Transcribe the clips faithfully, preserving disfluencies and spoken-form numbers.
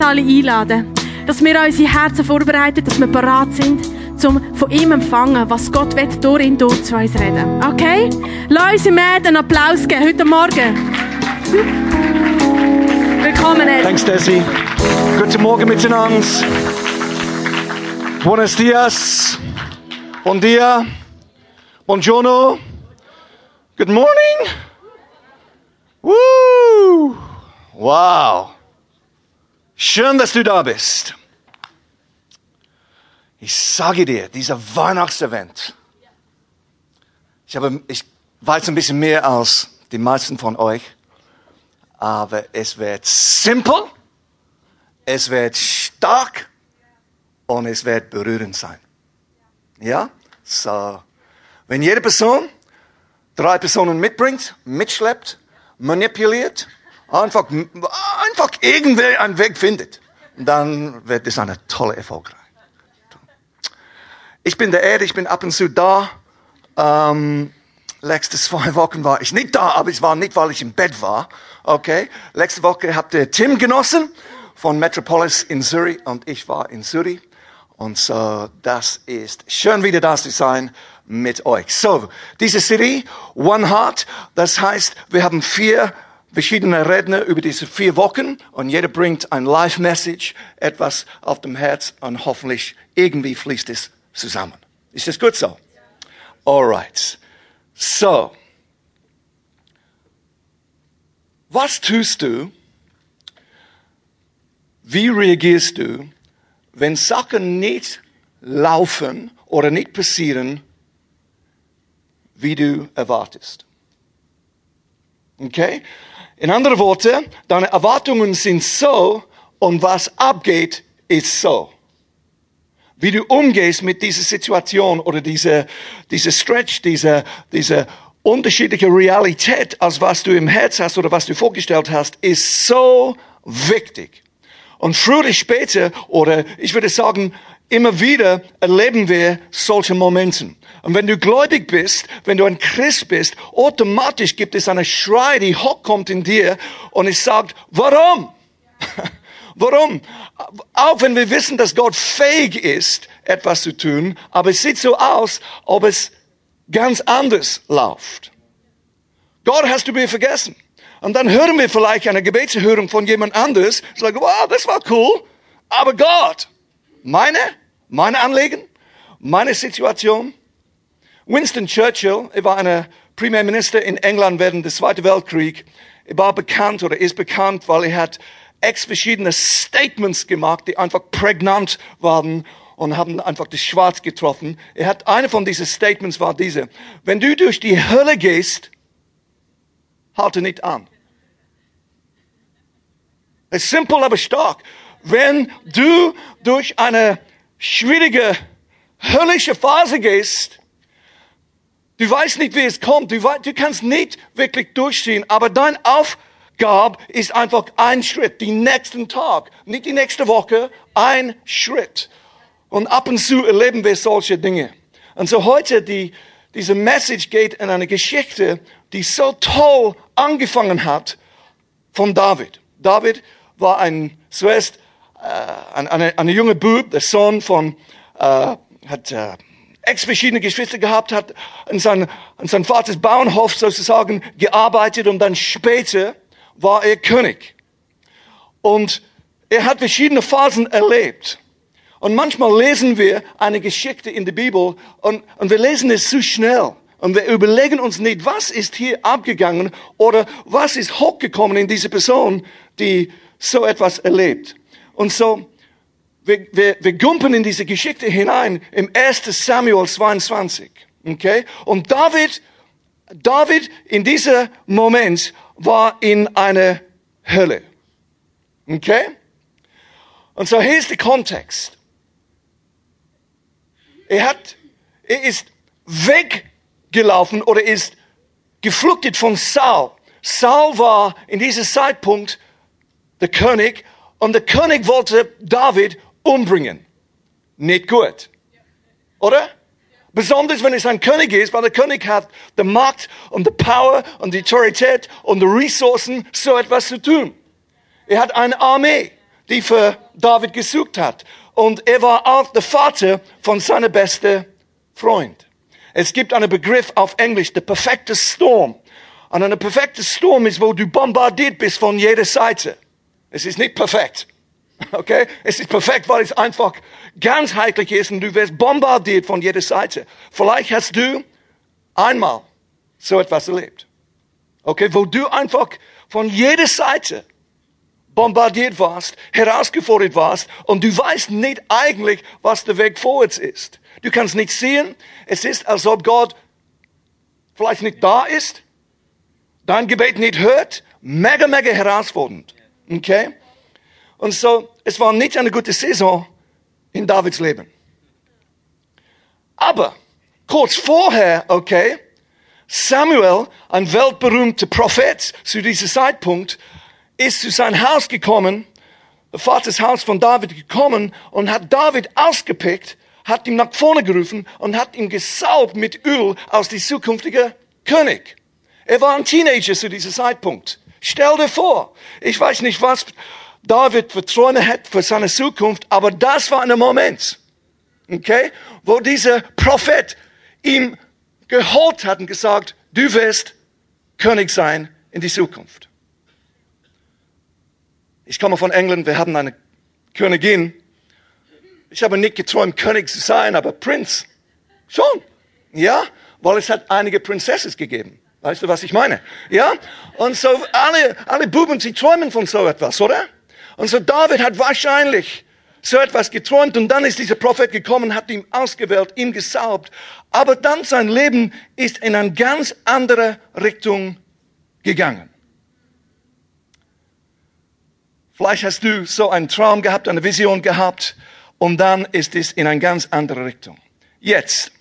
alle einladen, dass wir unsere Herzen vorbereiten, dass wir bereit sind, um von ihm empfangen, was Gott will, durch ihn durch zu uns reden. Okay? Lass uns ihm einen Applaus geben, heute Morgen. Willkommen, Ed. Thanks, Desi. Guten Morgen miteinander. Buenos dias. Bon dia. Buongiorno. Good morning. Woo! Wow. Schön, dass du da bist. Ich sage dir, dieser Weihnachtsevent. Ich habe, ich weiß ein bisschen mehr als die meisten von euch. Aber es wird simpel. Es wird stark. Und es wird berührend sein. Ja? So. Wenn jede Person drei Personen mitbringt, mitschleppt, manipuliert, einfach, einfach irgendwer einen Weg findet, dann wird es eine tolle Erfolg. Ich bin der Erde, ich bin ab und zu da. Ähm, letzte zwei Wochen war ich nicht da, aber es war nicht, weil ich im Bett war. Okay. Letzte Woche habt ihr Tim genossen von Metropolis in Zürich und ich war in Zürich. Und so, das ist schön, wieder da zu sein mit euch. So, diese Serie, One Heart, das heißt, wir haben vier verschiedene Redner über diese vier Wochen und jeder bringt ein Live-Message, etwas auf dem Herz und hoffentlich irgendwie fließt es zusammen. Ist das gut so? Alright. So. Was tust du? Wie reagierst du, wenn Sachen nicht laufen oder nicht passieren, wie du erwartest? Okay? In anderen Worten, deine Erwartungen sind so und was abgeht, ist so. Wie du umgehst mit dieser Situation oder dieser, dieser Stretch, dieser, dieser unterschiedliche Realität, als was du im Herz hast oder was du vorgestellt hast, ist so wichtig. Und früher oder später, oder ich würde sagen, immer wieder erleben wir solche Momente. Und wenn du gläubig bist, wenn du ein Christ bist, automatisch gibt es eine Schrei, die hochkommt in dir und es sagt, warum? Warum? Auch wenn wir wissen, dass Gott fähig ist, etwas zu tun, aber es sieht so aus, ob es ganz anders läuft. Gott, hast du mir vergessen? Und dann hören wir vielleicht eine Gebetserhörung von jemand anders. Sagen, wow, das war cool. Aber Gott, meine, meine Anliegen, meine Situation. Winston Churchill, er war ein Premierminister in England während des Zweiten Weltkriegs. Er war bekannt oder ist bekannt, weil er hat ex verschiedene Statements gemacht, die einfach prägnant waren und haben einfach das Schwarz getroffen. Er hat, eine von diesen Statements war diese: Wenn du durch die Hölle gehst, halte nicht an. Es ist simpel, aber stark. Wenn du durch eine schwierige, höllische Phase gehst, du weißt nicht, wie es kommt, du, weißt, du kannst nicht wirklich durchziehen, aber deine Aufgabe ist einfach ein Schritt, den nächsten Tag, nicht die nächste Woche, ein Schritt. Und ab und zu erleben wir solche Dinge. Und so heute, die, diese Message geht in eine Geschichte, die so toll angefangen hat von David. David war ein, zuerst äh, ein, eine, eine junge Bub, der Sohn von, äh, hat äh, ex verschiedene Geschwister gehabt, hat in sein, in sein Vaters Bauernhof sozusagen gearbeitet und dann später war er König. Und er hat verschiedene Phasen erlebt. Und manchmal lesen wir eine Geschichte in der Bibel und, und wir lesen es zu schnell. Und wir überlegen uns nicht, was ist hier abgegangen oder was ist hochgekommen in diese Person, die so etwas erlebt. Und so, wir, wir, wir gumpen in diese Geschichte hinein im ersten Samuel zweiundzwanzig. Okay? Und David, David in diesem Moment war in einer Hölle. Okay? Und so, hier ist der Kontext. Er hat, er ist weggelaufen oder ist geflüchtet von Saul. Saul war in diesem Zeitpunkt der König und der König wollte David umbringen. Nicht gut. Oder? Besonders wenn es ein König ist, weil der König hat die Macht und die Power und die Autorität und die Ressourcen, so etwas zu tun. Er hat eine Armee. die für David gesucht hat. Und er war auch der Vater von seinem besten Freund. Es gibt einen Begriff auf Englisch, der perfekte Sturm. Und ein perfekter Sturm ist, wo du bombardiert bist von jeder Seite. Es ist nicht perfekt. Okay? Es ist perfekt, weil es einfach ganzheitlich ist und du wirst bombardiert von jeder Seite. Vielleicht hast du einmal so etwas erlebt. Okay? Wo du einfach von jeder Seite bombardiert warst, herausgefordert warst und du weißt nicht eigentlich, was der Weg vorwärts ist. Du kannst nicht sehen. Es ist, als ob Gott vielleicht nicht da ist, dein Gebet nicht hört. Mega, mega herausfordernd. Okay? Und so, es war nicht eine gute Saison in Davids Leben. Aber kurz vorher, okay, Samuel, ein weltberühmter Prophet zu diesem Zeitpunkt, ist zu sein Haus gekommen, der Vaters Haus von David gekommen und hat David ausgepickt, hat ihn nach vorne gerufen und hat ihn gesaugt mit Öl als die zukünftige König. Er war ein Teenager zu diesem Zeitpunkt. Stell dir vor, ich weiß nicht, was David für Träume hat für seine Zukunft, aber das war ein Moment, okay, wo dieser Prophet ihm geholt hat und gesagt, du wirst König sein in die Zukunft. Ich komme von England, wir haben eine Königin. Ich habe nicht geträumt, König zu sein, aber Prinz schon. Ja, weil es hat einige Prinzesses gegeben. Weißt du, was ich meine? Ja, und so alle, alle Buben, sie träumen von so etwas, oder? Und so David hat wahrscheinlich so etwas geträumt und dann ist dieser Prophet gekommen, hat ihn ausgewählt, ihm gesaugt. Aber dann sein Leben ist in eine ganz andere Richtung gegangen. Vielleicht hast du so einen Traum gehabt, eine Vision gehabt und dann ist es in eine ganz andere Richtung. Jetzt,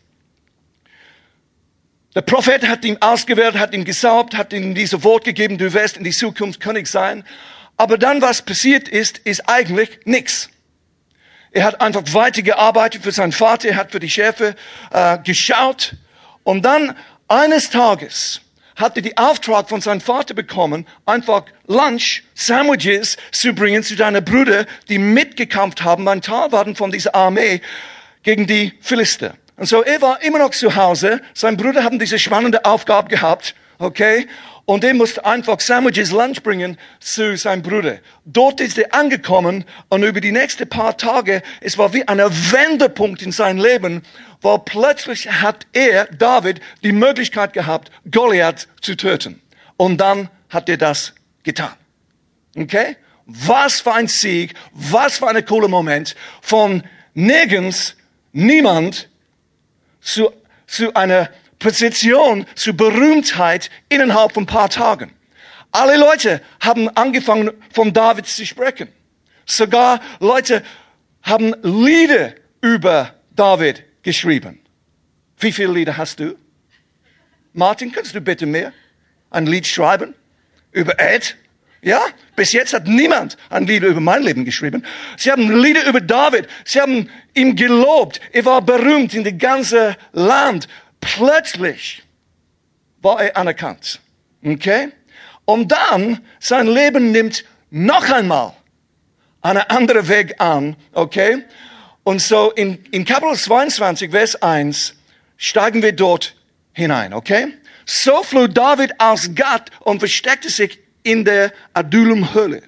der Prophet hat ihn ausgewählt, hat ihn gesaugt, hat ihm dieses Wort gegeben, du wirst in die Zukunft König sein. Aber dann, was passiert ist, ist eigentlich nichts. Er hat einfach weitergearbeitet für seinen Vater, er hat für die Schafe äh, geschaut. Und dann eines Tages hat er den Auftrag von seinem Vater bekommen, einfach Lunch, Sandwiches zu bringen zu deinen Brüdern, die mitgekämpft haben beim Talwarten von dieser Armee gegen die Philister. Und so, er war immer noch zu Hause. Sein Bruder haben diese spannende Aufgabe gehabt, okay? Und er musste einfach Sandwiches, Lunch bringen zu seinem Bruder. Dort ist er angekommen und über die nächsten paar Tage, es war wie ein Wendepunkt in seinem Leben, weil plötzlich hat er, David, die Möglichkeit gehabt, Goliath zu töten. Und dann hat er das getan. Okay? Was für ein Sieg, was für ein cooler Moment. Von nirgends, niemand zu, zu einer Position, zu Berühmtheit innerhalb von ein paar Tagen. Alle Leute haben angefangen, von David zu sprechen. Sogar Leute haben Lieder über David geschrieben. Wie viele Lieder hast du? Martin, kannst du bitte mehr ein Lied schreiben? Über Ed? Ja? Bis jetzt hat niemand ein Lied über mein Leben geschrieben. Sie haben Lieder über David. Sie haben ihn gelobt. Er war berühmt in dem ganzen Land. Plötzlich war er anerkannt. Okay? Und dann, sein Leben nimmt noch einmal einen anderen Weg an. Okay? Und so in, in Kapitel zweiundzwanzig, Vers eins, steigen wir dort hinein. Okay? So floh David aus Gat und versteckte sich in der Adullam-Höhle.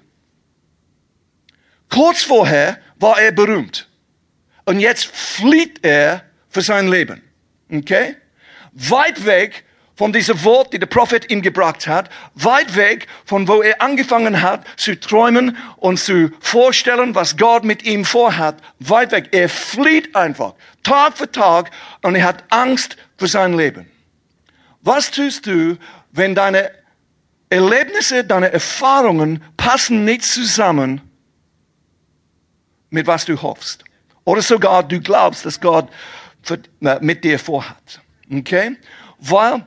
Kurz vorher war er berühmt. Und jetzt flieht er für sein Leben. Okay? Weit weg von diesem Wort, die der Prophet ihm gebracht hat, weit weg von wo er angefangen hat zu träumen und zu vorstellen, was Gott mit ihm vorhat, weit weg. Er flieht einfach, Tag für Tag, und er hat Angst für sein Leben. Was tust du, wenn deine Erlebnisse, deine Erfahrungen passen nicht zusammen mit was du hoffst? Oder sogar du glaubst, dass Gott für, äh, mit dir vorhat. Okay? Weil,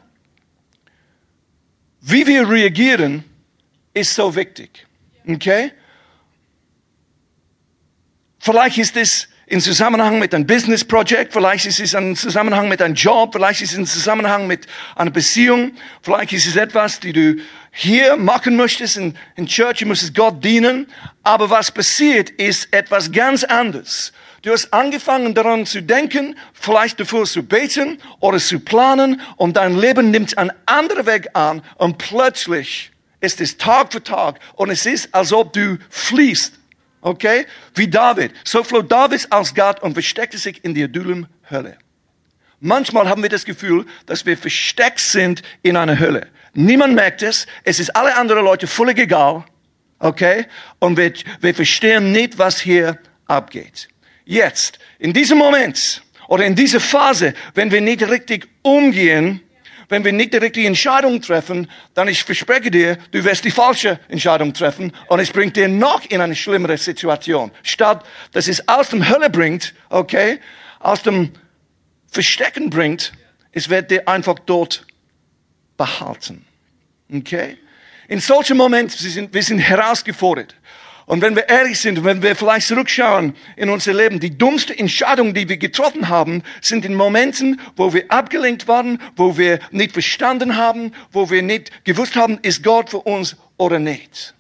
wie wir reagieren, ist so wichtig. Okay? Vielleicht ist es in Zusammenhang mit einem Business Project, vielleicht ist es in Zusammenhang mit einem Job, vielleicht ist es in Zusammenhang mit einer Beziehung, vielleicht ist es etwas, die du hier machen möchtest in, in Church, du möchtest Gott dienen, aber was passiert, ist etwas ganz anderes. Du hast angefangen daran zu denken, vielleicht dafür zu beten oder zu planen und dein Leben nimmt einen anderen Weg an und plötzlich ist es Tag für Tag und es ist, als ob du fließt. Okay? Wie David. So floh David aus Gott und versteckte sich in der Adullam-Höhle. Manchmal haben wir das Gefühl, dass wir versteckt sind in einer Hölle. Niemand merkt es. Es ist alle anderen Leute völlig egal. Okay? Und wir, wir verstehen nicht, was hier abgeht. Jetzt, in diesem Moment oder in dieser Phase, wenn wir nicht richtig umgehen, wenn wir nicht die richtige Entscheidung treffen, dann ich verspreche dir, du wirst die falsche Entscheidung treffen und es bringt dir noch in eine schlimmere Situation. Statt, dass es aus dem Hölle bringt, okay, aus dem Verstecken bringt, es wird dir einfach dort behalten. Okay? In solchen Momenten, wir sind, wir sind herausgefordert. Und wenn wir ehrlich sind, wenn wir vielleicht zurückschauen in unser Leben, die dummste Entscheidung, die wir getroffen haben, sind in Momenten, wo wir abgelenkt waren, wo wir nicht verstanden haben, wo wir nicht gewusst haben, ist Gott für uns oder nicht.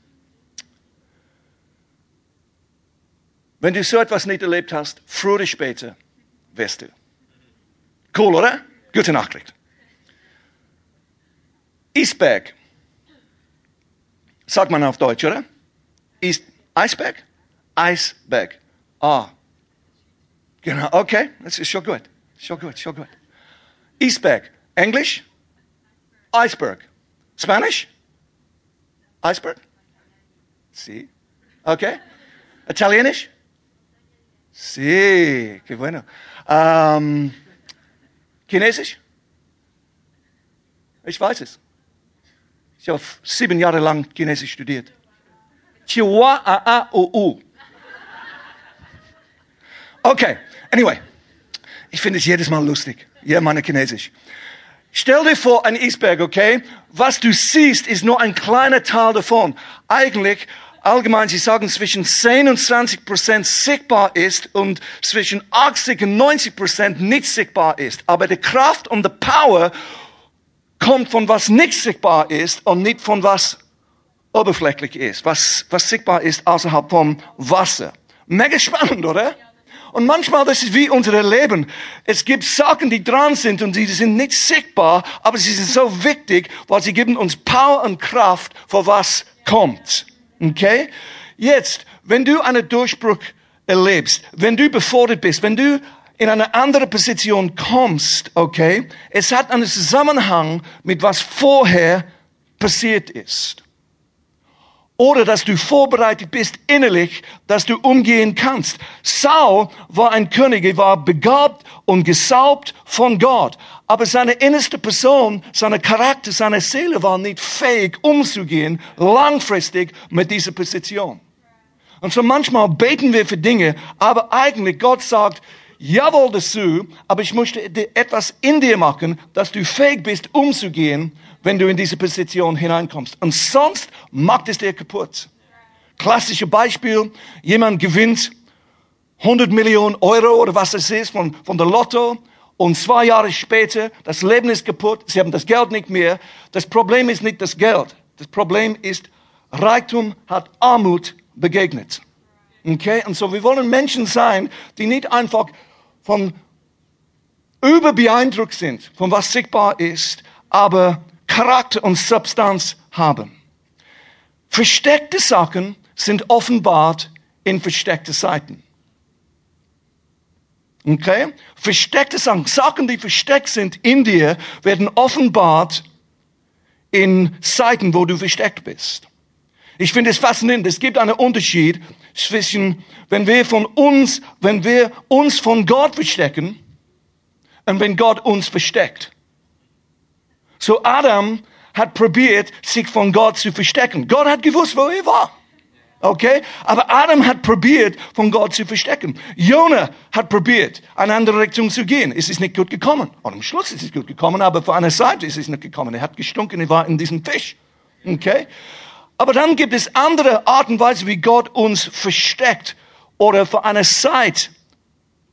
Wenn du so etwas nicht erlebt hast, früher oder später wirst du. Cool, oder? Gute Nachricht. Eisberg. Sagt man auf Deutsch, oder? Ist Eisberg? Eisberg. Ah. Genau, okay. Das ist schon gut. Schon gut, schon gut. Eisberg. Englisch? Iceberg. Spanish? Iceberg? Sí. Okay. Italienisch? Sí. Qué bueno. Um, Chinesisch? Ich weiß es. Ich habe sieben Jahre lang Chinesisch studiert. Chihuahua, a, a, o, u. Okay, anyway. Ich finde es jedes Mal lustig. Ja, meine Chinesisch. Stell dir vor, ein Eisberg, okay? Was du siehst, ist nur ein kleiner Teil davon. Eigentlich, allgemein, sie sagen, zwischen zehn und zwanzig Prozent sichtbar ist und zwischen achtzig und neunzig Prozent nicht sichtbar ist. Aber die Kraft und die Power kommt von was nicht sichtbar ist und nicht von was oberflächlich ist, was, was sichtbar ist außerhalb vom Wasser. Mega spannend, oder? Und manchmal, das ist wie unser Leben. Es gibt Sachen, die dran sind und die sind nicht sichtbar, aber sie sind so wichtig, weil sie geben uns Power und Kraft, für was kommt. Okay? Jetzt, wenn du einen Durchbruch erlebst, wenn du befordert bist, wenn du in eine andere Position kommst, okay? Es hat einen Zusammenhang mit was vorher passiert ist. Oder dass du vorbereitet bist innerlich, dass du umgehen kannst. Saul war ein König, er war begabt und gesalbt von Gott. Aber seine innerste Person, seine Charakter, seine Seele war nicht fähig, umzugehen, langfristig mit dieser Position. Und so manchmal beten wir für Dinge, aber eigentlich Gott sagt, jawohl dazu, aber ich möchte etwas in dir machen, dass du fähig bist, umzugehen, wenn du in diese Position hineinkommst. Und sonst macht es dir kaputt. Klassisches Beispiel, jemand gewinnt hundert Millionen Euro oder was es ist von, von der Lotto und zwei Jahre später, das Leben ist kaputt, sie haben das Geld nicht mehr. Das Problem ist nicht das Geld. Das Problem ist, Reichtum hat Armut begegnet. Okay? Und so wir wollen Menschen sein, die nicht einfach von überbeeindruckt sind, von was sichtbar ist, aber Charakter und Substanz haben. Versteckte Sachen sind offenbart in versteckte Seiten. Okay? Versteckte Sachen, Sachen, die versteckt sind in dir, werden offenbart in Seiten, wo du versteckt bist. Ich finde es faszinierend. Es gibt einen Unterschied zwischen, wenn wir von uns, wenn wir uns von Gott verstecken und wenn Gott uns versteckt. So Adam hat probiert, sich von Gott zu verstecken. Gott hat gewusst, wo er war. Okay? Aber Adam hat probiert, von Gott zu verstecken. Jonah hat probiert, eine andere Richtung zu gehen. Es ist nicht gut gekommen. Und am Schluss ist es gut gekommen, aber für eine Seite ist es nicht gekommen. Er hat gestunken, er war in diesem Fisch. Okay? Aber dann gibt es andere Arten und Weisen, wie Gott uns versteckt oder für eine Zeit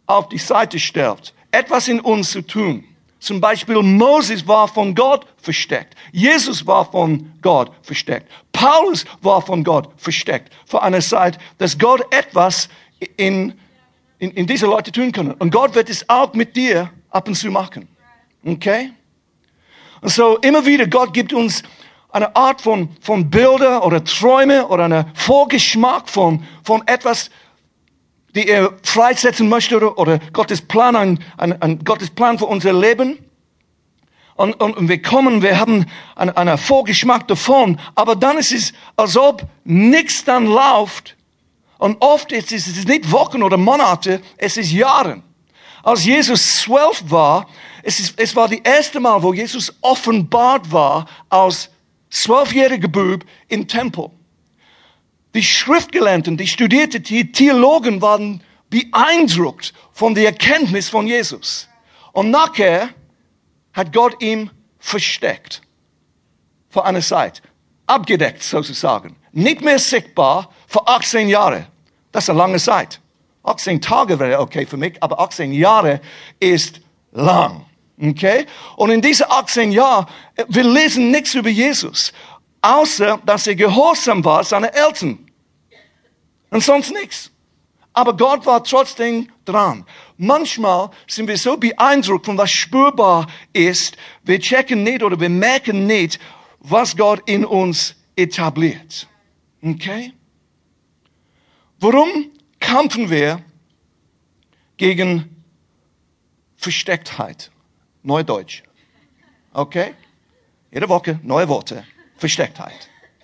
auf die Seite stellt, etwas in uns zu tun. Zum Beispiel Moses war von Gott versteckt. Jesus war von Gott versteckt. Paulus war von Gott versteckt. Für eine Zeit, dass Gott etwas in, in, in diese Leute tun kann. Und Gott wird es auch mit dir ab und zu machen. Okay? Und so immer wieder, Gott gibt uns eine Art von, von Bilder oder Träume oder einen Vorgeschmack von, von etwas, die er freisetzen möchte oder, oder Gottes Plan, ein, ein, ein Gottes Plan für unser Leben. Und, und, und wir kommen, wir haben einen, einen Vorgeschmack davon, aber dann ist es, als ob nichts dann läuft. Und oft ist es, es ist nicht Wochen oder Monate, es ist Jahre. Als Jesus zwölf war, es, ist, es war die erste Mal, wo Jesus offenbart war als zwölfjähriger Bub im Tempel. Die Schriftgelehrten, die studierten, die Theologen waren beeindruckt von der Erkenntnis von Jesus. Und nachher hat Gott ihn versteckt. Für eine Zeit. Abgedeckt, sozusagen. Nicht mehr sichtbar für achtzehn Jahre. Das ist eine lange Zeit. achtzehn Tage wäre okay für mich, aber achtzehn Jahre ist lang. Okay? Und in diesen achtzehn Jahren, wir lesen nichts über Jesus. Außer, dass er gehorsam war seinen Eltern. Und sonst nichts. Aber Gott war trotzdem dran. Manchmal sind wir so beeindruckt von was spürbar ist, wir checken nicht oder wir merken nicht, was Gott in uns etabliert. Okay? Warum kämpfen wir gegen Verstecktheit? Neudeutsch. Okay? Jede Woche neue Worte. Verstecktheit.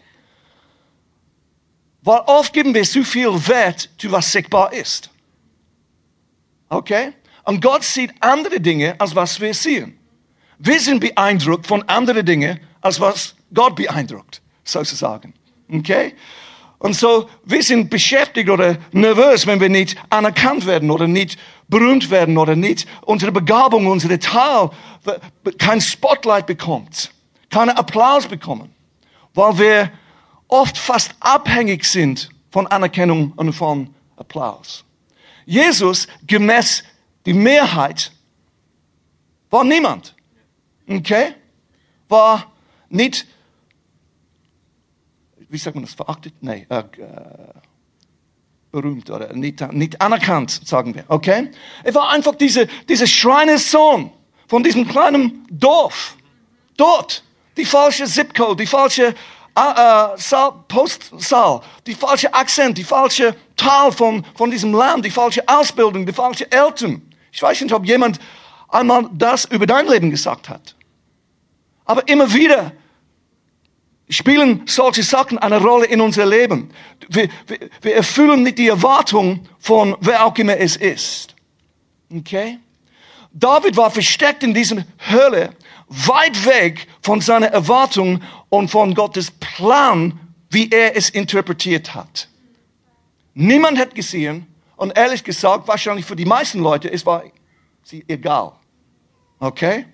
Weil oft geben wir zu viel Wert zu was sichtbar ist. Okay? Und Gott sieht andere Dinge, als was wir sehen. Wir sind beeindruckt von anderen Dingen, als was Gott beeindruckt, sozusagen. Okay? Und so, wir sind beschäftigt oder nervös, wenn wir nicht anerkannt werden oder nicht berühmt werden oder nicht unsere Begabung, unsere Teil, kein Spotlight bekommt, keinen Applaus bekommen. Weil wir oft fast abhängig sind von Anerkennung und von Applaus. Jesus, gemäß die Mehrheit, war niemand. Okay? War nicht, wie sagt man das, verachtet? Nein, äh, berühmt oder nicht, nicht anerkannt, sagen wir. Okay? Er war einfach dieser, dieser Schreinerssohn von diesem kleinen Dorf. Dort. Die falsche Zip-Code, die falsche äh, Saal, Postsaal, die falsche Akzent, die falsche Teil von, von diesem Land, die falsche Ausbildung, die falsche Eltern. Ich weiß nicht, ob jemand einmal das über dein Leben gesagt hat. Aber immer wieder spielen solche Sachen eine Rolle in unser Leben. Wir, wir, wir erfüllen nicht die Erwartung von wer auch immer es ist. Okay? David war versteckt in dieser Höhle, weit weg von seiner Erwartung und von Gottes Plan, wie er es interpretiert hat. Niemand hat gesehen und ehrlich gesagt, wahrscheinlich für die meisten Leute, es war sie egal. Okay?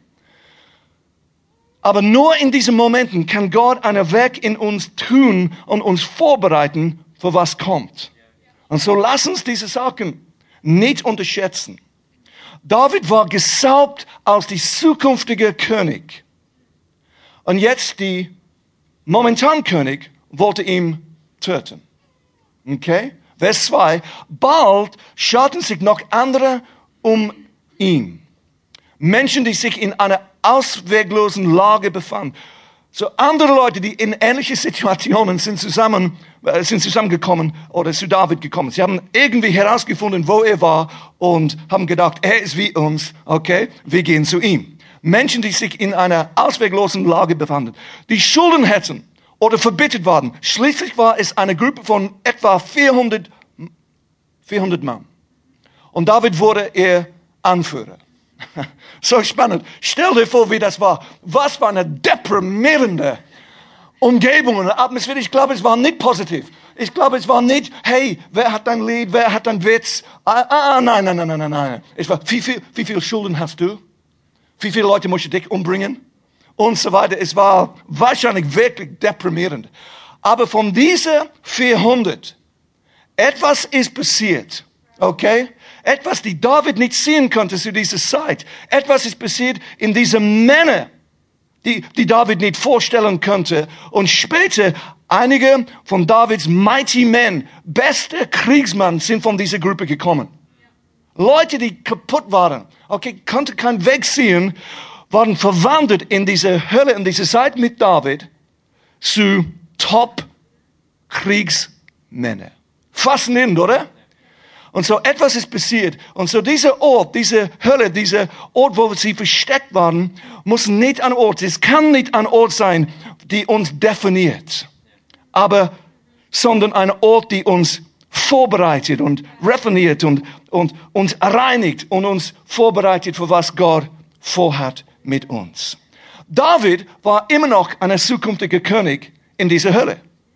Aber nur in diesen Momenten kann Gott ein Werk in uns tun und uns vorbereiten, für was kommt. Und so lass uns diese Sachen nicht unterschätzen. David war gesalbt als die zukünftige König. Und jetzt die momentan König wollte ihn töten. Okay? Vers zwei. Bald schauten sich noch andere um ihn. Menschen, die sich in einer ausweglosen Lage befanden. So andere Leute, die in ähnliche Situationen sind zusammen, äh, sind zusammengekommen oder zu David gekommen. Sie haben irgendwie herausgefunden, wo er war und haben gedacht, er ist wie uns, okay, wir gehen zu ihm. Menschen, die sich in einer ausweglosen Lage befanden, die Schulden hätten oder verbittet waren. Schließlich war es eine Gruppe von etwa vierhundert Mann. Und David wurde ihr Anführer. So spannend. Stell dir vor, wie das war. Was für eine deprimierende Umgebung und Atmosphäre. Ich glaube, es war nicht positiv. Ich glaube, es war nicht, hey, wer hat ein Lied, wer hat einen Witz? Ah, ah, nein, nein, nein, nein, nein. Es war, wie viel, wie viel Schulden hast du? Wie viele Leute musst du dich umbringen? Und so weiter. Es war wahrscheinlich wirklich deprimierend. Aber von diesen vierhundert, etwas ist passiert. Okay? Etwas, die David nicht sehen konnte zu dieser Zeit. Etwas ist passiert in diesen Männern, die, die David nicht vorstellen konnte. Und später, einige von Davids mighty men, beste Kriegsmann, sind von dieser Gruppe gekommen. Leute, die kaputt waren, okay, konnte keinen Weg sehen, waren verwandelt in diese Hölle, in diese Zeit mit David, zu Top-Kriegsmänner. Faszinierend, oder? Und so etwas ist passiert. Und so dieser Ort, diese Hölle, dieser Ort, wo sie versteckt waren, muss nicht ein Ort, es kann nicht ein Ort sein, die uns definiert, aber, sondern ein Ort, die uns vorbereitet und refiniert und, und uns reinigt und uns vorbereitet für was Gott vorhat mit uns. David war immer noch ein zukünftiger König in dieser Hölle.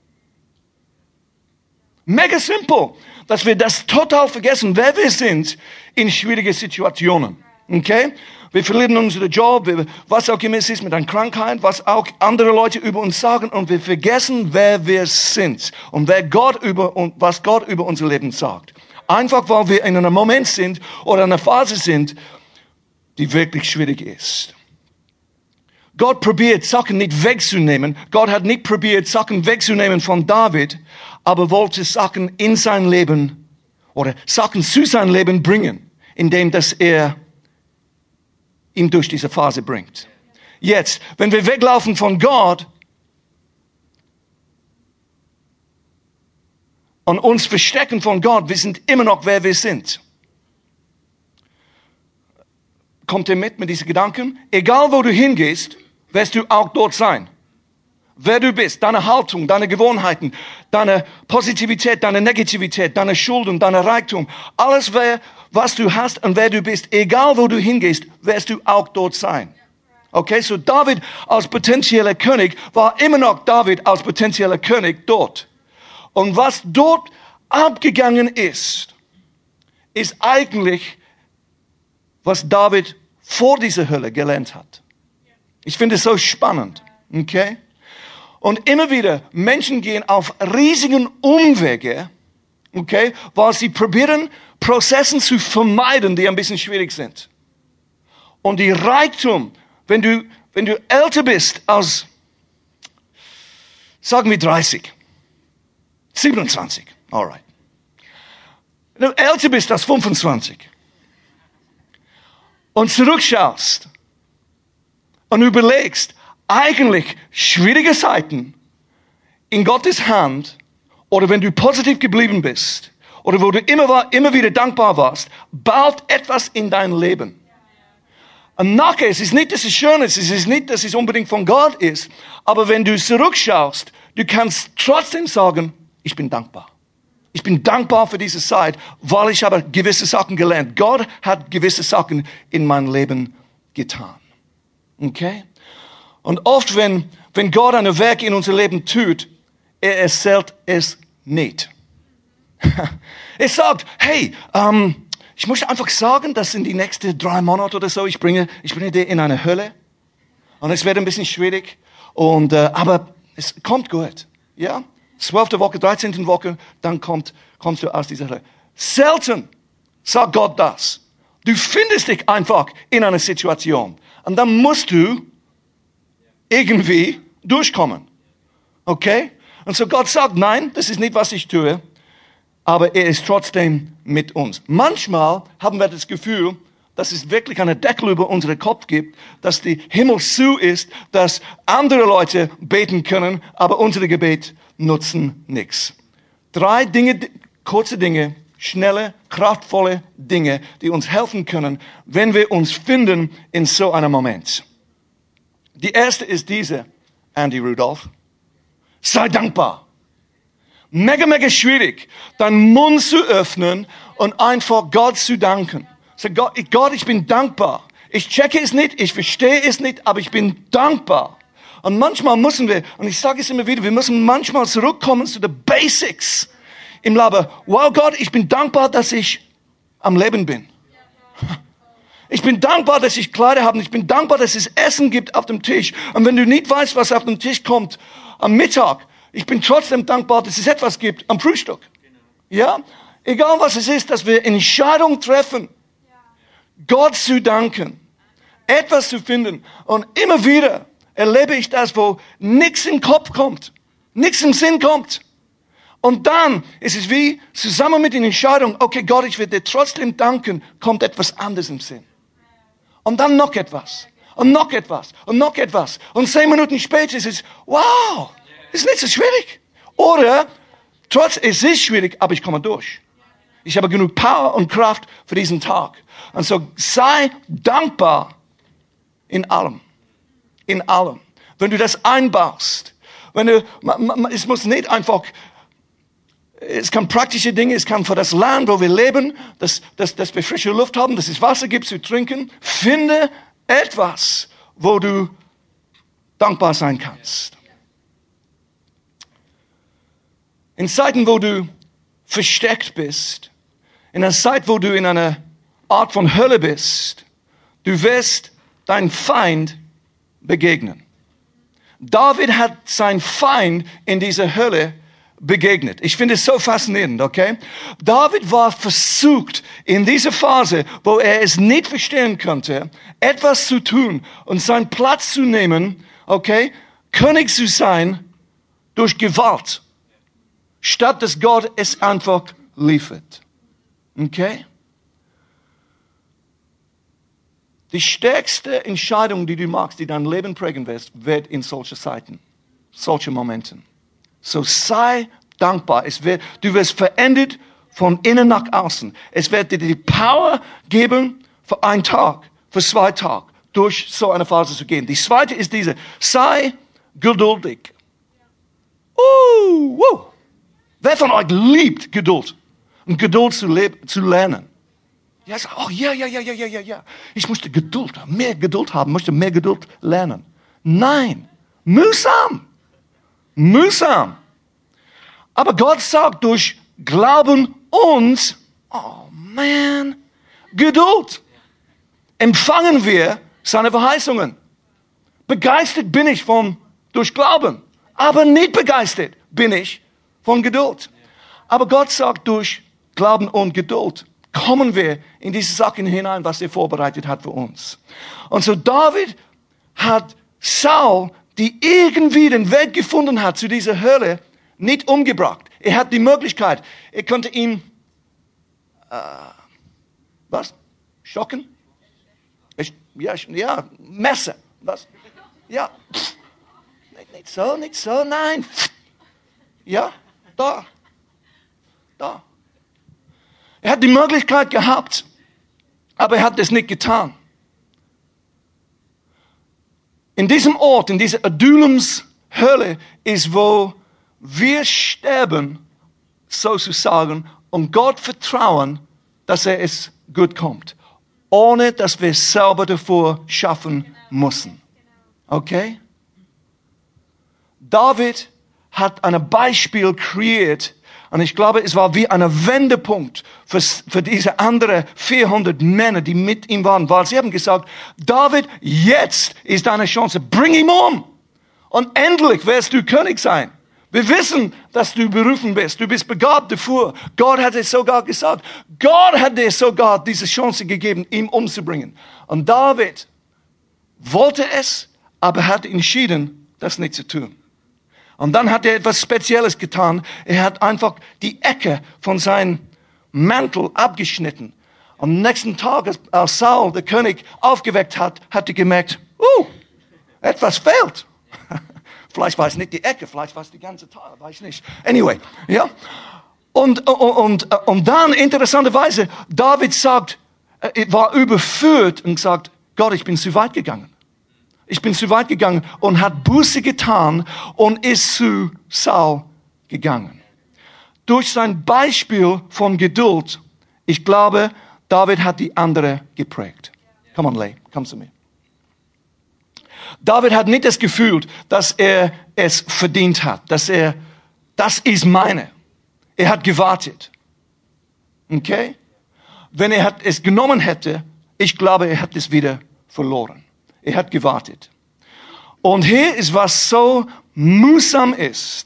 Mega simpel, dass wir das total vergessen, wer wir sind in schwierigen Situationen. Okay? Wir verlieren unseren Job, was auch immer es ist mit einer Krankheit, was auch andere Leute über uns sagen, und wir vergessen, wer wir sind und wer Gott über und was Gott über unser Leben sagt. Einfach, weil wir in einem Moment sind oder in einer Phase sind, die wirklich schwierig ist. Gott probiert, Sachen nicht wegzunehmen. Gott hat nicht probiert, Sachen wegzunehmen von David, aber wollte Sachen in sein Leben oder Sachen zu sein Leben bringen, indem dass er ihn durch diese Phase bringt. Jetzt, wenn wir weglaufen von Gott und uns verstecken von Gott, wir sind immer noch, wer wir sind. Kommt ihr mit mit diesen Gedanken? Egal, wo du hingehst, wirst du auch dort sein. Wer du bist, deine Haltung, deine Gewohnheiten, deine Positivität, deine Negativität, deine Schulden, deine Reichtum, alles, wer, was du hast und wer du bist, egal wo du hingehst, wirst du auch dort sein. Okay, so David als potenzieller König war immer noch David als potenzieller König dort. Und was dort abgegangen ist, ist eigentlich, was David vor dieser Hölle gelernt hat. Ich finde es so spannend. Okay? Und immer wieder, Menschen gehen auf riesigen Umwege, okay, weil sie probieren, Prozessen zu vermeiden, die ein bisschen schwierig sind. Und die Reichtum, wenn du, wenn du älter bist als, sagen wir dreißig, siebenundzwanzig, alright. Wenn du älter bist als fünfundzwanzig und zurückschaust und überlegst, eigentlich schwierige Zeiten in Gottes Hand, oder wenn du positiv geblieben bist, oder wo du immer, war, immer wieder dankbar warst, baut etwas in dein Leben. Und nachher, es ist nicht, dass es schön ist, es ist nicht, dass es unbedingt von Gott ist, aber wenn du zurückschaust, du kannst trotzdem sagen, ich bin dankbar. Ich bin dankbar für diese Zeit, weil ich habe gewisse Sachen gelernt. Gott hat gewisse Sachen in mein Leben getan. Okay? Und oft, wenn, wenn Gott ein Werk in unser Leben tut, er erzählt es nicht. Er sagt, hey, ähm, ich möchte einfach sagen, dass in die nächsten drei Monate oder so, ich bringe, ich bringe dir in eine Hölle. Und es wird ein bisschen schwierig. Und, äh, aber es kommt gut. Ja? Zwölfte Woche, dreizehnte Woche, dann kommt, kommst du aus dieser Hölle. Selten sagt Gott das. Du findest dich einfach in einer Situation. Und dann musst du irgendwie durchkommen. Okay? Und so Gott sagt, nein, das ist nicht, was ich tue, aber er ist trotzdem mit uns. Manchmal haben wir das Gefühl, dass es wirklich eine Deckel über unseren Kopf gibt, dass die Himmel zu ist, dass andere Leute beten können, aber unsere Gebet nutzen nichts. Drei Dinge, kurze Dinge, schnelle, kraftvolle Dinge, die uns helfen können, wenn wir uns finden in so einem Moment. Die erste ist diese, Andy Rudolph. Sei dankbar. Mega, mega schwierig, deinen Mund zu öffnen und einfach Gott zu danken. Sag Gott, Gott, ich bin dankbar. Ich checke es nicht, ich verstehe es nicht, aber ich bin dankbar. Und manchmal müssen wir, und ich sage es immer wieder, wir müssen manchmal zurückkommen zu den Basics im Leben. Wow, Gott, ich bin dankbar, dass ich am Leben bin. Ich bin dankbar, dass ich Kleider habe. Ich bin dankbar, dass es Essen gibt auf dem Tisch. Und wenn du nicht weißt, was auf dem Tisch kommt am Mittag, ich bin trotzdem dankbar, dass es etwas gibt am Frühstück. Ja? Egal was es ist, dass wir Entscheidungen treffen, Gott zu danken, etwas zu finden. Und immer wieder erlebe ich das, wo nichts in den Kopf kommt, nichts im Sinn kommt. Und dann ist es wie zusammen mit den Entscheidungen, okay Gott, ich will dir trotzdem danken, kommt etwas anderes im Sinn. Und dann noch etwas. Und noch etwas. Und noch etwas. Und zehn Minuten später ist es, wow, ist nicht so schwierig. Oder, trotz, es ist schwierig, aber ich komme durch. Ich habe genug Power und Kraft für diesen Tag. Und so sei dankbar in allem. In allem. Wenn du das einbaust. Wenn du, es muss nicht einfach, es kann praktische Dinge, es kann für das Land, wo wir leben, dass, dass, dass wir frische Luft haben, dass es Wasser gibt zu trinken. Finde etwas, wo du dankbar sein kannst. In Zeiten, wo du versteckt bist, in einer Zeit, wo du in einer Art von Hölle bist, du wirst dein Feind begegnen. David hat sein Feind in dieser Hölle begegnet. Ich finde es so faszinierend, okay? David war versucht, in dieser Phase, wo er es nicht verstehen konnte, etwas zu tun und seinen Platz zu nehmen, okay? König zu sein durch Gewalt, statt dass Gott es einfach liefert. Okay? Die stärkste Entscheidung, die du machst, die dein Leben prägen wird, wird in solchen Zeiten, solchen Momenten. So sei dankbar. Es wird, du wirst verändert von innen nach außen. Es wird dir die Power geben, für einen Tag, für zwei Tage, durch so eine Phase zu gehen. Die zweite ist diese, sei geduldig. Uh, uh. Wer von euch liebt Geduld? Und Geduld zu, leben, zu lernen. Ja, sag, oh ja, ja, ja, ja, ja, ja, ja. Ich möchte Geduld haben, mehr Geduld haben, möchte mehr Geduld lernen. Nein, mühsam. Mühsam. Aber Gott sagt durch Glauben uns, oh man, Geduld. Empfangen wir seine Verheißungen. Begeistert bin ich von, durch Glauben. Aber nicht begeistert bin ich von Geduld. Aber Gott sagt durch Glauben und Geduld kommen wir in diese Sachen hinein, was er vorbereitet hat für uns. Und so David hat Saul, die irgendwie den Weg gefunden hat zu dieser Hölle, nicht umgebracht. Er hat die Möglichkeit, er konnte ihn, äh, was? Schocken? Ich, ja, ja, Messer. Was? Ja, pff, nicht, nicht so, nicht so, nein. Ja, da, da. Er hat die Möglichkeit gehabt, aber er hat es nicht getan. In diesem Ort, in dieser Adulamshöhle ist, wo wir sterben, sozusagen, und Gott vertrauen, dass er es gut kommt, ohne dass wir es selber davor schaffen müssen. Okay? David hat ein Beispiel kreiert, und ich glaube, es war wie ein Wendepunkt für, für diese anderen vierhundert Männer, die mit ihm waren, weil sie haben gesagt, David, jetzt ist deine Chance, bring ihn um. Und endlich wirst du König sein. Wir wissen, dass du berufen bist. Du bist begabt dafür. Gott hat es sogar gesagt. Gott hat dir sogar diese Chance gegeben, ihn umzubringen. Und David wollte es, aber hat entschieden, das nicht zu tun. Und dann hat er etwas Spezielles getan. Er hat einfach die Ecke von seinem Mantel abgeschnitten. Am nächsten Tag, als Saul, der König, aufgeweckt hat, hat er gemerkt, uh, etwas fehlt. Vielleicht war es nicht die Ecke, vielleicht war es die ganze Teil, weiß ich nicht. Anyway, ja. Und, und, und, und dann, interessanterweise, David sagt, er war überführt und sagt, Gott, ich bin zu weit gegangen. Ich bin zu weit gegangen und hat Buße getan und ist zu Saul gegangen. Durch sein Beispiel von Geduld, ich glaube, David hat die andere geprägt. Come on, Lay, komm zu mir. David hat nicht das Gefühl, dass er es verdient hat, dass er, das ist meine. Er hat gewartet. Okay? Wenn er es genommen hätte, ich glaube, er hat es wieder verloren. Er hat gewartet. Und hier ist, was so mühsam ist.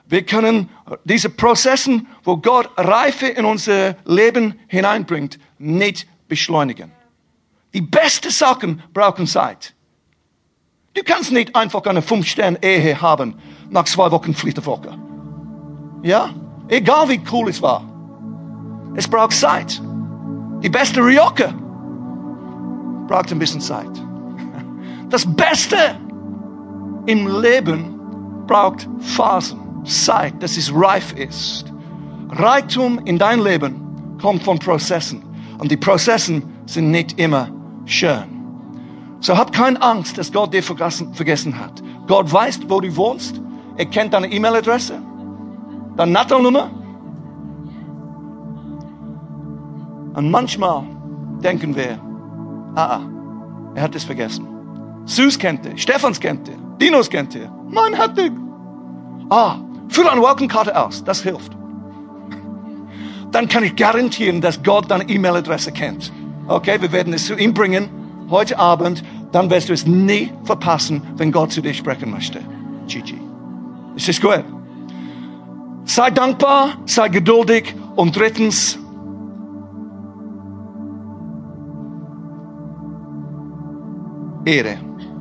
Wir können diese Prozesse, wo Gott Reife in unser Leben hineinbringt, nicht beschleunigen. Die besten Sachen brauchen Zeit. Du kannst nicht einfach eine Fünf-Sterne-Ehe haben, nach zwei Wochen Flitterwoche. Ja? Egal wie cool es war. Es braucht Zeit. Die beste Rioja braucht ein bisschen Zeit. Das Beste im Leben braucht Phasen, Zeit, dass es reif ist. Reichtum in dein Leben kommt von Prozessen. Und die Prozesse sind nicht immer schön. So hab keine Angst, dass Gott dir vergessen, vergessen hat. Gott weiß, wo du wohnst. Er kennt deine E-Mail-Adresse, deine Nattelnummer. Und manchmal denken wir, ah, ah, er hat es vergessen. Sus kennt er, Stephans kennt er, Dinos kennt er. Mann hat er. Ah, fülle eine Welcome-Karte aus, das hilft. Dann kann ich garantieren, dass Gott deine E-Mail-Adresse kennt. Okay, wir werden es zu ihm bringen, heute Abend. Dann wirst du es nie verpassen, wenn Gott zu dir sprechen möchte. Gigi. Ist das gut? Sei dankbar, sei geduldig. Und drittens, Ehre.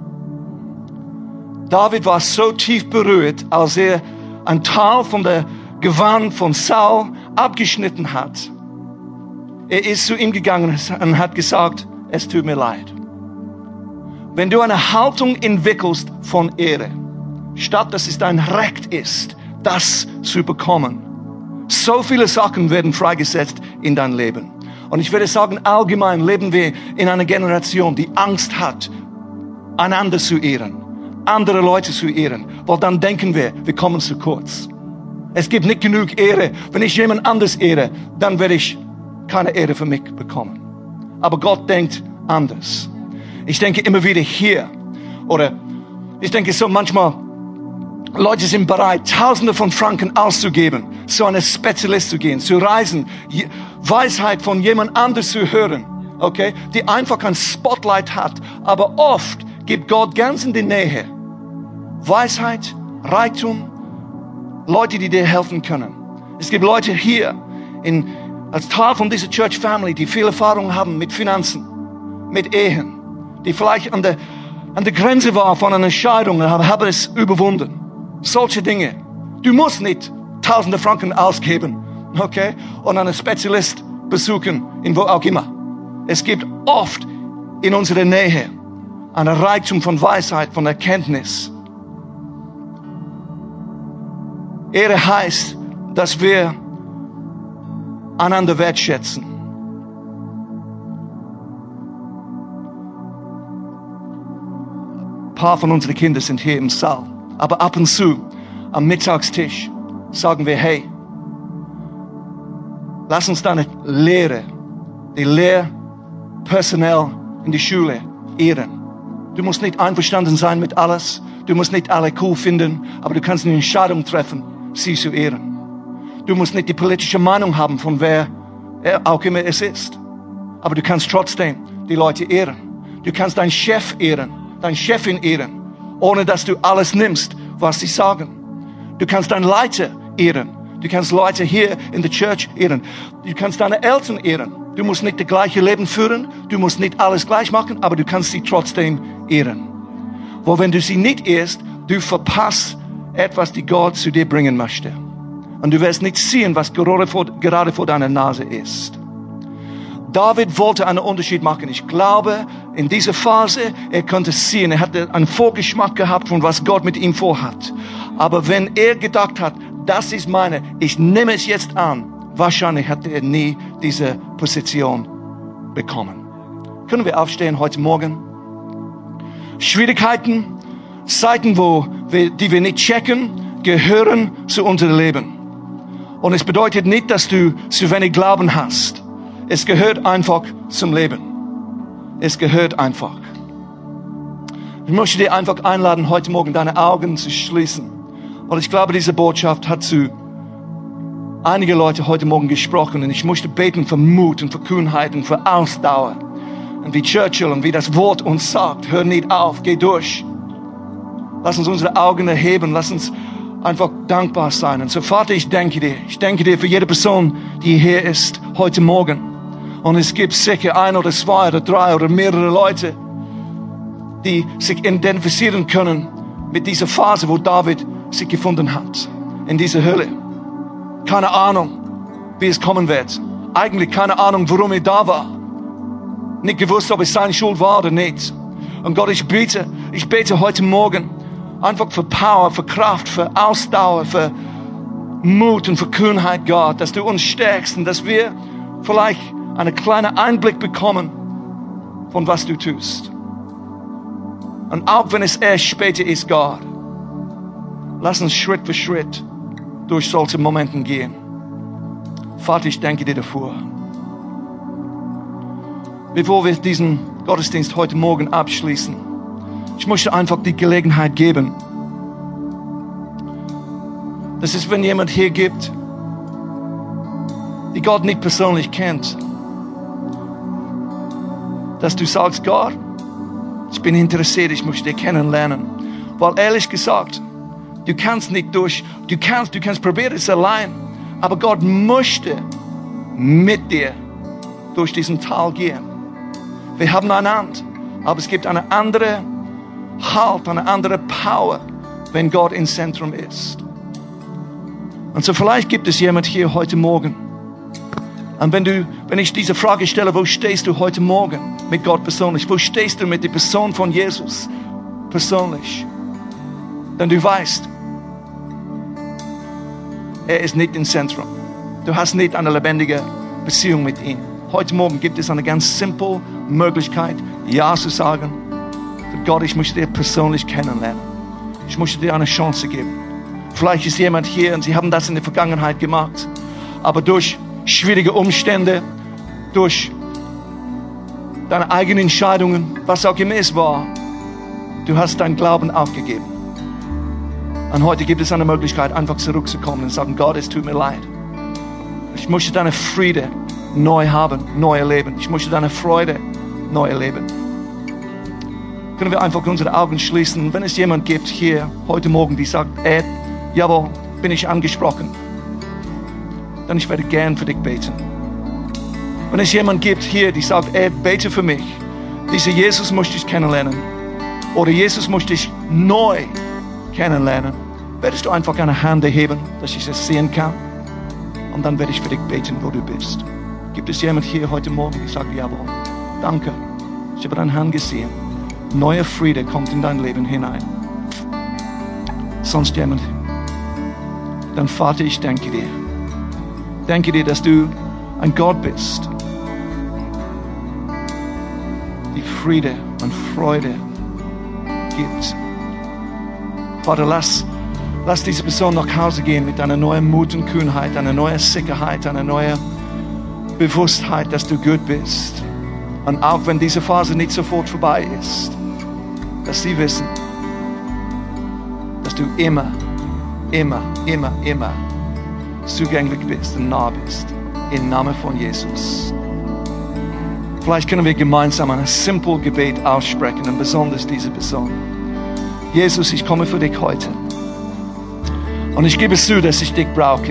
David war so tief berührt, als er ein Teil von der Gewand von Saul abgeschnitten hat. Er ist zu ihm gegangen und hat gesagt, es tut mir leid. Wenn du eine Haltung entwickelst von Ehre, statt dass es dein Recht ist, das zu bekommen, so viele Sachen werden freigesetzt in dein Leben. Und ich würde sagen, allgemein leben wir in einer Generation, die Angst hat, einander zu ehren, andere Leute zu ehren, weil dann denken wir, wir kommen zu kurz. Es gibt nicht genug Ehre. Wenn ich jemand anders ehre, dann werde ich keine Ehre für mich bekommen. Aber Gott denkt anders. Ich denke immer wieder hier, oder ich denke so manchmal, Leute sind bereit, Tausende von Franken auszugeben, zu einem Spezialist zu gehen, zu reisen, Weisheit von jemand anders zu hören, okay, die einfach ein Spotlight hat. Aber oft gibt Gott ganz in die Nähe Weisheit, Reichtum, Leute, die dir helfen können. Es gibt Leute hier in, als Teil von dieser Church Family, die viel Erfahrung haben mit Finanzen, mit Ehen, die vielleicht an der, an der Grenze war von einer Scheidung, aber haben es überwunden. Solche Dinge. Du musst nicht tausende Franken ausgeben, okay, und einen Spezialist besuchen, in wo auch immer. Es gibt oft in unserer Nähe ein Reichtum von Weisheit, von Erkenntnis. Ehre heißt, dass wir einander wertschätzen. Ein paar von unseren Kindern sind hier im Saal. Aber ab und zu, am Mittagstisch, sagen wir, hey, lass uns deine Lehre, die Lehrpersonal in die Schule ehren. Du musst nicht einverstanden sein mit alles. Du musst nicht alle cool finden, aber du kannst eine Entscheidung treffen, sie zu ehren. Du musst nicht die politische Meinung haben, von wer auch immer es ist. Aber du kannst trotzdem die Leute ehren. Du kannst deinen Chef ehren, deine Chefin ehren, ohne dass du alles nimmst, was sie sagen. Du kannst deinen Leiter ehren. Du kannst Leute hier in der Church ehren. Du kannst deine Eltern ehren. Du musst nicht das gleiche Leben führen. Du musst nicht alles gleich machen, aber du kannst sie trotzdem ehren. Weil wenn du sie nicht ehrst, du verpasst etwas, die Gott zu dir bringen möchte. Und du wirst nicht sehen, was gerade vor, gerade vor deiner Nase ist. David wollte einen Unterschied machen. Ich glaube, in dieser Phase, er konnte sehen, er hatte einen Vorgeschmack gehabt, von was Gott mit ihm vorhat. Aber wenn er gedacht hat, das ist meine, ich nehme es jetzt an, wahrscheinlich hatte er nie diese Position bekommen. Können wir aufstehen heute Morgen? Schwierigkeiten, Zeiten, wo wir, die wir nicht checken, gehören zu unserem Leben. Und es bedeutet nicht, dass du zu wenig Glauben hast. Es gehört einfach zum Leben. Es gehört einfach. Ich möchte dir einfach einladen, heute Morgen deine Augen zu schließen. Und ich glaube, diese Botschaft hat zu einige Leute heute Morgen gesprochen. Und ich möchte beten für Mut und für Kühnheit und für Ausdauer. Und wie Churchill und wie das Wort uns sagt, hör nicht auf, geh durch. Lass uns unsere Augen erheben. Lass uns einfach dankbar sein. Und so, Vater, ich danke dir. Ich danke dir für jede Person, die hier ist heute Morgen. Und es gibt sicher ein oder zwei oder drei oder mehrere Leute, die sich identifizieren können mit dieser Phase, wo David sich gefunden hat. In dieser Hölle. Keine Ahnung, wie es kommen wird. Eigentlich keine Ahnung, warum er da war. Nicht gewusst, ob es seine Schuld war oder nicht. Und Gott, ich bete, ich bete heute Morgen einfach für Power, für Kraft, für Ausdauer, für Mut und für Kühnheit, Gott, dass du uns stärkst und dass wir vielleicht einen kleinen Einblick bekommen von was du tust. Und auch wenn es erst später ist, Gott, lass uns Schritt für Schritt durch solche Momente gehen. Vater, ich danke dir dafür. Bevor wir diesen Gottesdienst heute Morgen abschließen, ich möchte einfach die Gelegenheit geben, dass es, wenn jemand hier gibt, die Gott nicht persönlich kennt, dass du sagst, Gott, ich bin interessiert, ich möchte dich kennenlernen. Weil ehrlich gesagt, du kannst nicht durch, du kannst, du kannst probieren es allein, aber Gott möchte mit dir durch diesen Tal gehen. Wir haben einander, aber es gibt eine andere Halt, eine andere Power, wenn Gott im Zentrum ist. Und so vielleicht gibt es jemand hier heute Morgen. Und wenn du, wenn ich diese Frage stelle, wo stehst du heute Morgen mit Gott persönlich? Wo stehst du mit der Person von Jesus persönlich? Denn du weißt, er ist nicht im Zentrum. Du hast nicht eine lebendige Beziehung mit ihm. Heute Morgen gibt es eine ganz simple Möglichkeit, Ja zu sagen. Gott, ich möchte dich persönlich kennenlernen. Ich möchte dir eine Chance geben. Vielleicht ist jemand hier und sie haben das in der Vergangenheit gemacht. Aber durch schwierige Umstände, durch deine eigenen Entscheidungen, was auch immer es war, du hast deinen Glauben aufgegeben. Und heute gibt es eine Möglichkeit, einfach zurückzukommen und sagen, Gott, es tut mir leid. Ich möchte deine Friede neu haben, neu erleben. Ich möchte deine Freude neu erleben. Können wir einfach unsere Augen schließen. Wenn es jemand gibt hier heute Morgen, die sagt, Ed, jawohl, bin ich angesprochen, dann ich werde gern für dich beten. Wenn es jemand gibt hier, die sagt, Ed, bete für mich. Dieser Jesus möchte ich kennenlernen. Oder Jesus möchte ich neu kennenlernen. Werdest du einfach eine Hand erheben, dass ich es sehen kann? Und dann werde ich für dich beten, wo du bist. Gibt es jemand hier heute Morgen, die sagt, jawohl, danke, ich habe deine Hand gesehen. Neuer Friede kommt in dein Leben hinein. Sonst jemand? Dann Vater, ich danke dir. Danke dir, dass du ein Gott bist, die Friede und Freude gibt. Vater, lass, lass diese Person nach Hause gehen mit einer neuen Mut und Kühnheit, einer neuen Sicherheit, einer neuen Bewusstheit, dass du gut bist. Und auch wenn diese Phase nicht sofort vorbei ist, dass sie wissen, dass du immer, immer, immer, immer zugänglich bist und nah bist. Im Namen von Jesus. Vielleicht können wir gemeinsam ein simples Gebet aussprechen und besonders diese Person. Jesus, ich komme für dich heute. Und ich gebe zu, dass ich dich brauche.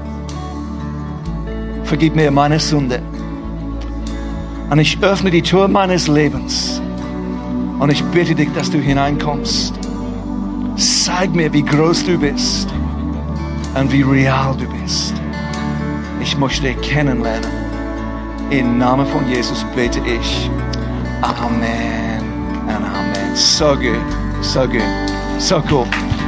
Vergib mir meine Sünde. Und ich öffne die Tür meines Lebens. Und ich bitte dich, dass du hineinkommst. Zeig mir, wie groß du bist. Und wie real du bist. Ich möchte dich kennenlernen. Im Namen von Jesus bete ich. Amen. Und Amen. So gut. So gut. So cool.